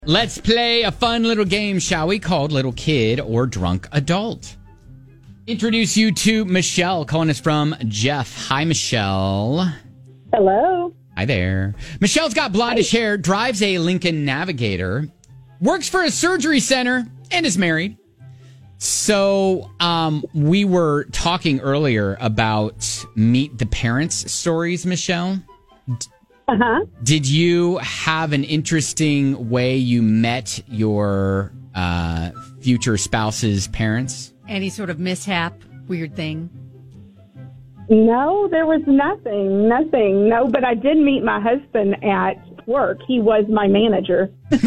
Let's play a fun little game, shall we, called Little Kid or Drunk Adult. Introduce you to Michelle, calling us from Jeff. Hi, Michelle. Hello. Hi there. Michelle's got blondish hair, drives a Lincoln Navigator, works for a surgery center, and is married. So we were talking earlier about Meet the Parents stories, Michelle. Uh-huh. Did you have an interesting way you met your future spouse's parents? Any sort of mishap, weird thing? No, there was nothing. No, but I did meet my husband at work. He was my manager.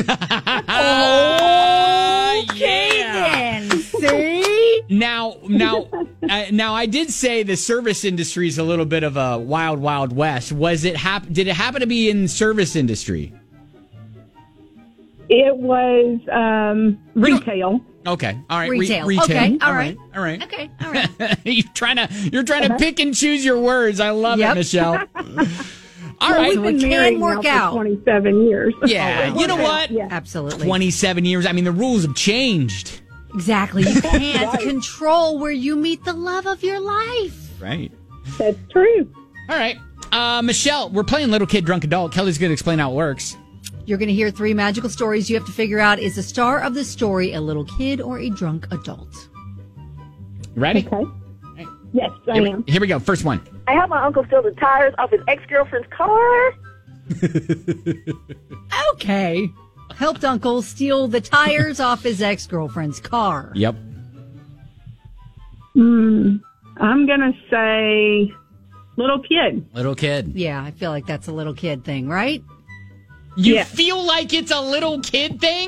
Okay, then. See? Now, I did say the service industry is a little bit of a wild, wild west. Did it happen to be in service industry? It was retail. Okay, all right. Retail. Retail. Okay, all right. Okay, all right. you're trying to pick and choose your words. I love it, Michelle. All right. We've been So it married can work now out. for 27 years. Yeah, you know what? Yeah. Absolutely. 27 years. I mean, the rules have changed. Exactly. You can't control where you meet the love of your life. Right. That's true. All right. Michelle, we're playing Little Kid, Drunk Adult. Kelly's going to explain how it works. You're going to hear 3 magical stories. You have to figure out, is the star of the story a little kid or a drunk adult? Ready? Okay. Yes, I am. Here we go. First one. I helped my uncle steal the tires off his ex-girlfriend's car. Okay. Helped Uncle steal the tires off his ex-girlfriend's car. Yep. I'm going to say little kid. Little kid. Yeah, I feel like that's a little kid thing, right? You Yeah. feel like it's a little kid thing?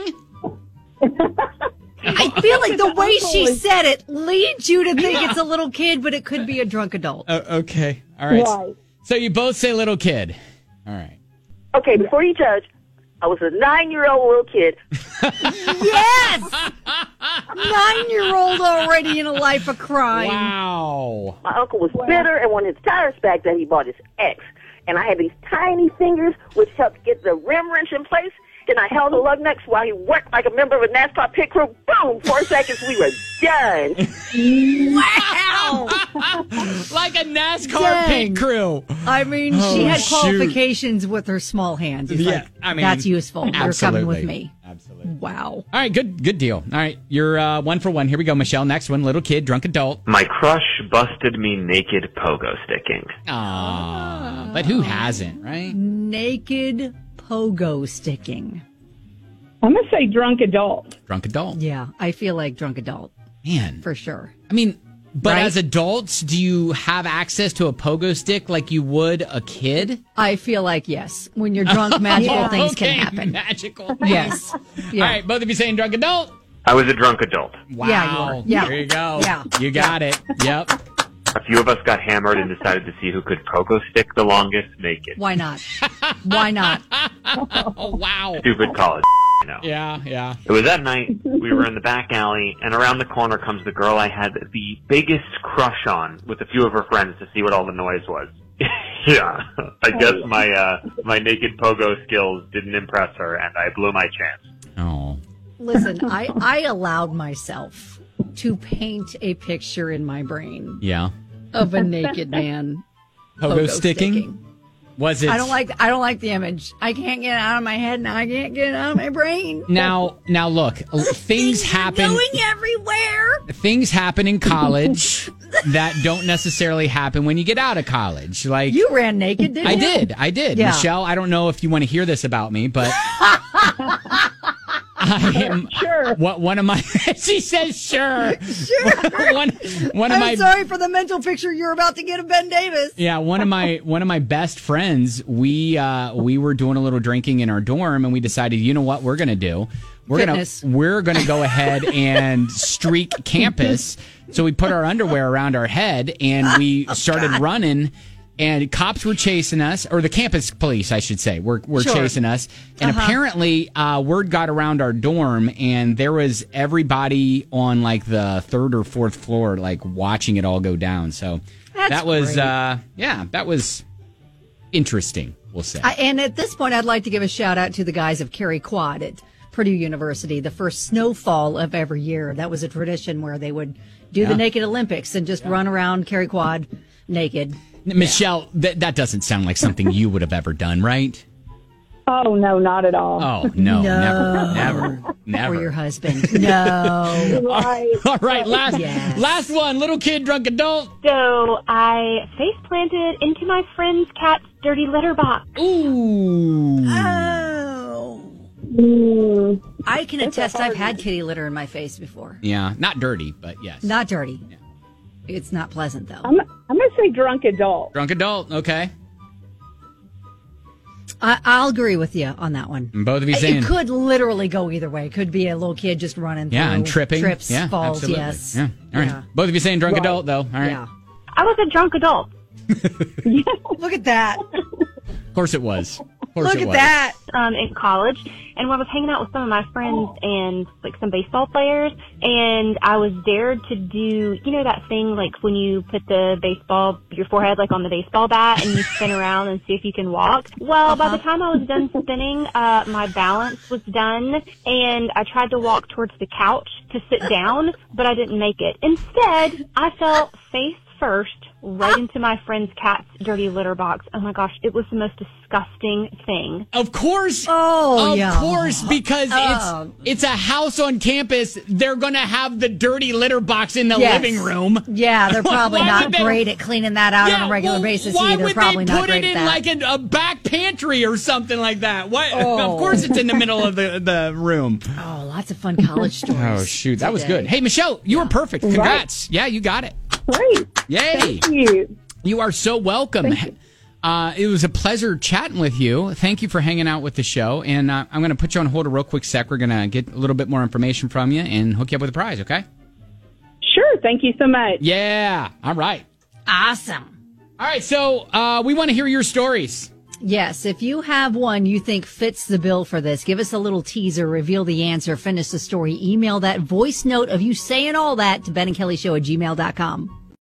I feel like the way she said it leads you to think it's a little kid, but it could be a drunk adult. Okay. All right. Right. So you both say little kid. All right. Okay, before you judge, I was a 9-year-old little kid. Yes! 9-year-old already in a life of crime. Wow. My uncle was bitter and wanted his tires back that he bought his ex. And I had these tiny fingers which helped get the rim wrench in place. Then I held the lug nuts while he worked like a member of a NASCAR pit crew. Boom! 4 seconds, we were done. Wow! Like a NASCAR Dang. pit crew. I mean, she had qualifications with her small hands. It's like, that's useful. You're coming with me. Absolutely. Wow. All right, good deal. All right, you're 1 for 1. Here we go, Michelle. Next one, little kid, drunk adult. My crush busted me naked pogo sticking. Ah, but who hasn't, right? Naked pogo sticking. I'm going to say drunk adult. Drunk adult. Yeah, I feel like drunk adult, Man. for sure. I mean, but Right? as adults, do you have access to a pogo stick like you would a kid? I feel like, yes. When you're drunk, magical things Okay, can happen. Magical. Yes. Yeah. All right, both of you saying drunk adult? I was a drunk adult. Wow. Yeah, you are. Yeah. There you go. Yeah. You got it. Yep. A few of us got hammered and decided to see who could pogo stick the longest naked. Why not? Why not? Oh, wow. Stupid college, you know. Yeah. It was that night, we were in the back alley, and around the corner comes the girl I had the biggest crush on with a few of her friends to see what all the noise was. Yeah, I guess my naked pogo skills didn't impress her, and I blew my chance. Oh. Listen, I allowed myself to paint a picture in my brain Yeah. of a naked man Pogo sticking? Was it? I don't like the image. I can't get it out of my head now. I can't get it out of my brain. Now look, things happen. Going everywhere. Things happen in college that don't necessarily happen when you get out of college. Like You ran naked, didn't you? I did. Yeah. Michelle, I don't know if you want to hear this about me, but I am Sure. one of my she says sure. one of my I'm sorry for the mental picture you're about to get of Ben Davis. Yeah, one of my best friends, we were doing a little drinking in our dorm, and we decided, you know what we're gonna do? Fitness. We're gonna go ahead and streak campus. So we put our underwear around our head and we started running. And cops were chasing us, or the campus police, I should say, were Sure. chasing us. And apparently, word got around our dorm, and there was everybody on like the 3rd or 4th floor, like watching it all go down. So That's that was, great. that was interesting. We'll say. And at this point, I'd like to give a shout out to the guys of Carry Quad at Purdue University, the first snowfall of every year. That was a tradition where they would do the Naked Olympics and just run around, carry quad naked. Michelle, that doesn't sound like something you would have ever done, right? Oh, no, not at all. Oh, no. Never. Or your husband. No. Right. All right, last one. Little kid, drunk adult. So I face planted into my friend's cat's dirty litter box. Ooh. Oh. I can attest I've had kitty litter in my face before. Yeah, not dirty, but yes. Not dirty. Yeah. It's not pleasant, though. I'm going to say drunk adult. Drunk adult, okay. I'll agree with you on that one. And both of you saying... It could literally go either way. It could be a little kid just running through. Yeah, and tripping. Trips, yeah, falls, absolutely. yes. Yeah, all right. Yeah. Both of you saying drunk adult, though. All right. Yeah. I was a drunk adult. Look at that. Of course it was. Look at that. In college, and I was hanging out with some of my friends and like some baseball players, and I was dared to do, you know, that thing like when you put the baseball, your forehead like on the baseball bat, and you spin around and see if you can walk. Well, by the time I was done spinning, my balance was done, and I tried to walk towards the couch to sit down, but I didn't make it. Instead, I fell face first right into my friend's cat's dirty litter box. Oh my gosh, it was the most disgusting thing. Of course. Of course, because it's a house on campus. They're going to have the dirty litter box in the living room. Yeah, they're probably not great at cleaning that out on a regular basis either. Why Probably would they not put great it in at that. like a back pantry or something like that? What? Of course it's in the middle of the room. Oh, lots of fun college stories. Oh, shoot. That was good. Hey, Michelle, you were perfect. Congrats. Right. Yeah, you got it. Great. Yay. Thank you. You are so welcome. It was a pleasure chatting with you. Thank you for hanging out with the show. And I'm going to put you on hold a real quick sec. We're going to get a little bit more information from you and hook you up with a prize, okay? Sure. Thank you so much. Yeah. All right. Awesome. All right. So we want to hear your stories. Yes, if you have one you think fits the bill for this, give us a little teaser, reveal the answer, finish the story, email that voice note of you saying all that to benandkellyshow@gmail.com.